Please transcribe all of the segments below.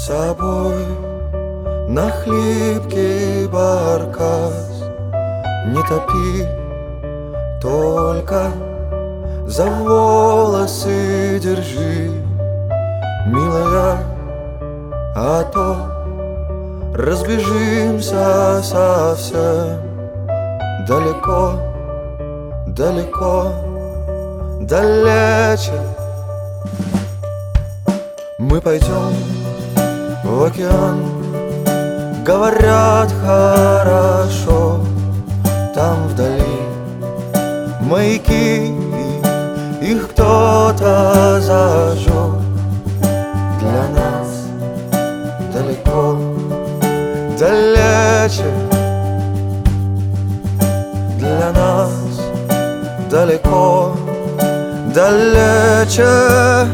собой на хлипкий баркас. Не топи, только за волосы держи, милая, а то разбежимся совсем далеко, далеко, далече. Мы пойдем в океан, говорят, хорошо. Там вдали маяки, их кто-то зажжет. Для нас далеко, далече. Для нас далеко, далече.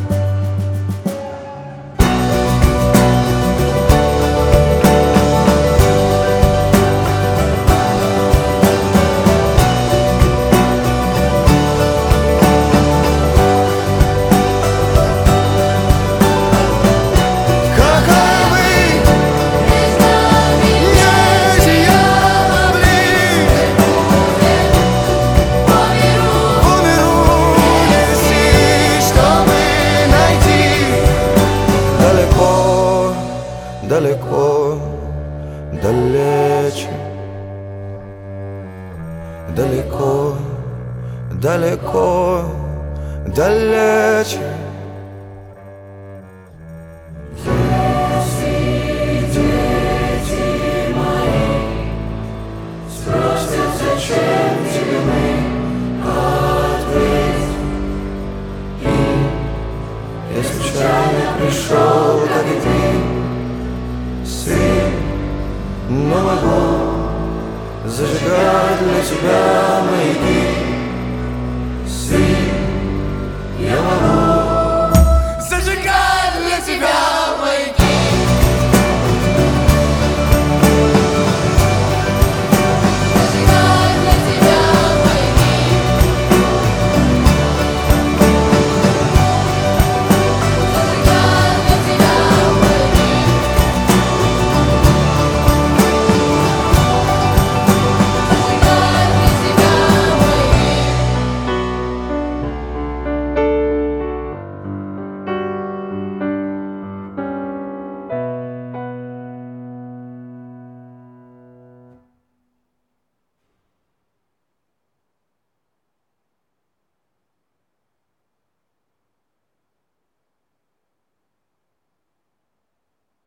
Далеко, далече, далеко, далеко, далече. Если дети мои спросят, зачем тебе мы, ответь им: я случайно пришел, как и ты, но могу зажигать для тебя маяки.